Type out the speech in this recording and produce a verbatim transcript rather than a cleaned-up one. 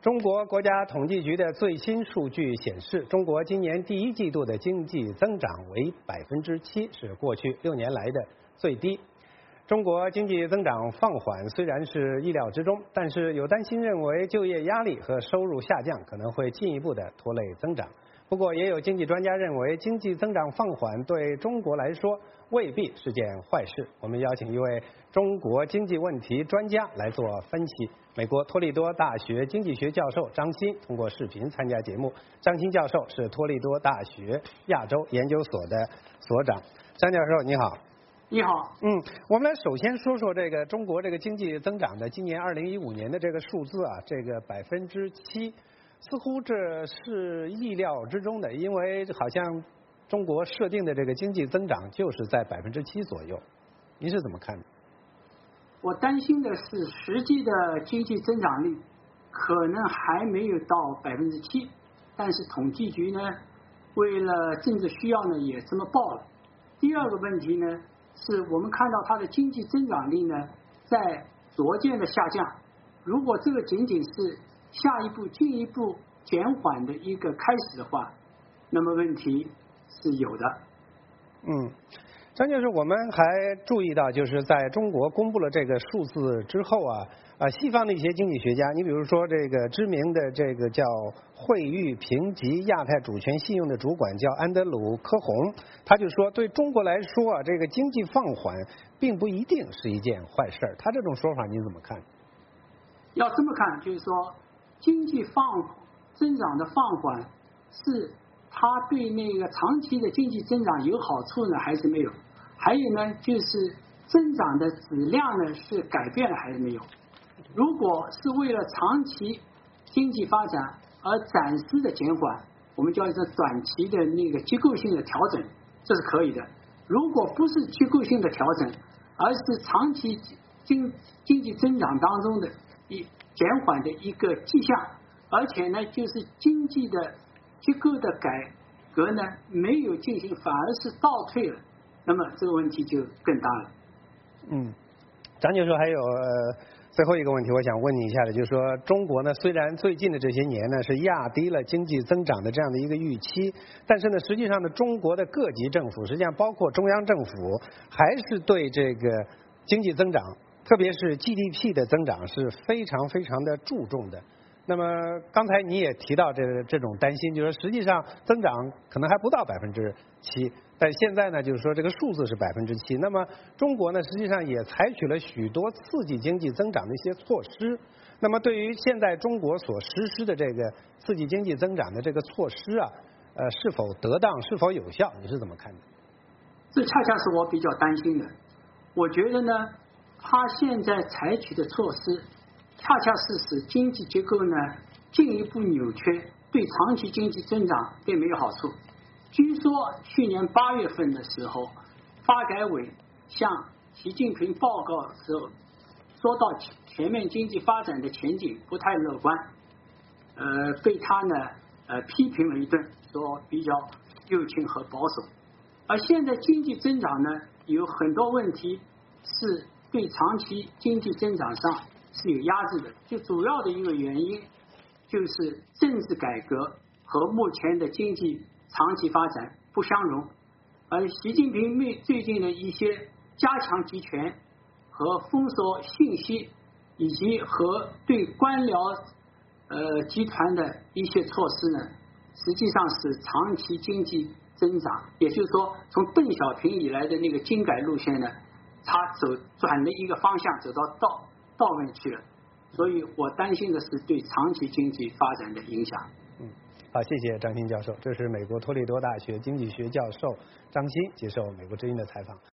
中国国家统计局的最新数据显示，中国今年第一季度的经济增长为百分之七，是过去六年来的最低。中国经济增长放缓虽然是意料之中，但是有担心认为就业压力和收入下降可能会进一步的拖累增长。不过，也有经济专家认为，经济增长放缓对中国来说未必是件坏事。我们邀请一位中国经济问题专家来做分析。美国托利多大学经济学教授张欣通过视频参加节目。张欣教授是托利多大学亚洲研究所的所长。张教授，你好。 你好。 嗯，我们来首先说说这个中国这个经济增长的今年二零一五年的这个数字啊，这个百分之七。似乎这是意料之中的，因为好像中国设定的这个经济增长就是在百分之七左右，您是怎么看的？ 我担心的是，实际的经济增长率可能还没有到百分之七，但是统计局呢，为了政治需要呢，也这么报了。第二个问题呢，是我们看到它的经济增长率呢，在逐渐的下降。如果这个仅仅是下一步进一步减缓的一个开始的话，那么问题是有的。 嗯，张教授，我们还注意到，就是在中国公布了这个数字之后啊，啊，西方的一些经济学家，你比如说这个知名的这个叫惠誉评级亚太主权信用的主管叫安德鲁科洪，他就说，对中国来说啊，这个经济放缓并不一定是一件坏事。他这种说法您怎么看？ 要这么看，就是说，经济放增长的放缓是它对那个长期的经济增长有好处呢，还是没有？还有呢，就是增长的质量呢是改变了还是没有？如果是为了长期经济发展而暂时的减缓，我们叫做短期的那个结构性的调整，这是可以的。如果不是结构性的调整，而是长期经经济增长当中的一减缓的一个迹象，而且呢，就是经济的结构的改革呢没有进行，反而是倒退了，那么这个问题就更大了。 嗯，张教授还有呃最后一个问题，我想问你一下的，就是说中国呢，虽然最近的这些年呢是压低了经济增长的这样的一个预期，但是呢，实际上呢，中国的各级政府，实际上包括中央政府，还是对这个经济增长，特别是 G D P 的增长是非常非常的注重的。那么刚才你也提到这这种担心，就是说实际上增长可能还不到百分之七，但现在呢，就是说这个数字是百分之七。那么中国呢，实际上也采取了许多刺激经济增长的一些措施。那么对于现在中国所实施的这个刺激经济增长的这个措施啊，呃，是否得当，是否有效，你是怎么看的？ 这恰恰是我比较担心的。我觉得呢，他现在采取的措施，恰恰是使经济结构呢进一步扭曲，对长期经济增长并没有好处。据说去年八月份的时候，发改委向习近平报告的时候，说到全面经济发展的前景不太乐观，呃，被他呢呃批评了一顿，说比较右倾和保守。而现在经济增长呢有很多问题是对长期经济增长上是有压制的，就主要的一个原因就是政治改革和目前的经济长期发展不相容，而习近平最近的一些加强集权和封锁信息，以及和对官僚呃集团的一些措施呢，实际上是长期经济增长，也就是说从邓小平以来的那个经改路线呢，他走转了一个方向，走到倒倒面去了，所以我担心的是对长期经济发展的影响。 嗯，好，谢谢张欣教授。这是美国托利多大学经济学教授张欣接受美国之音的采访。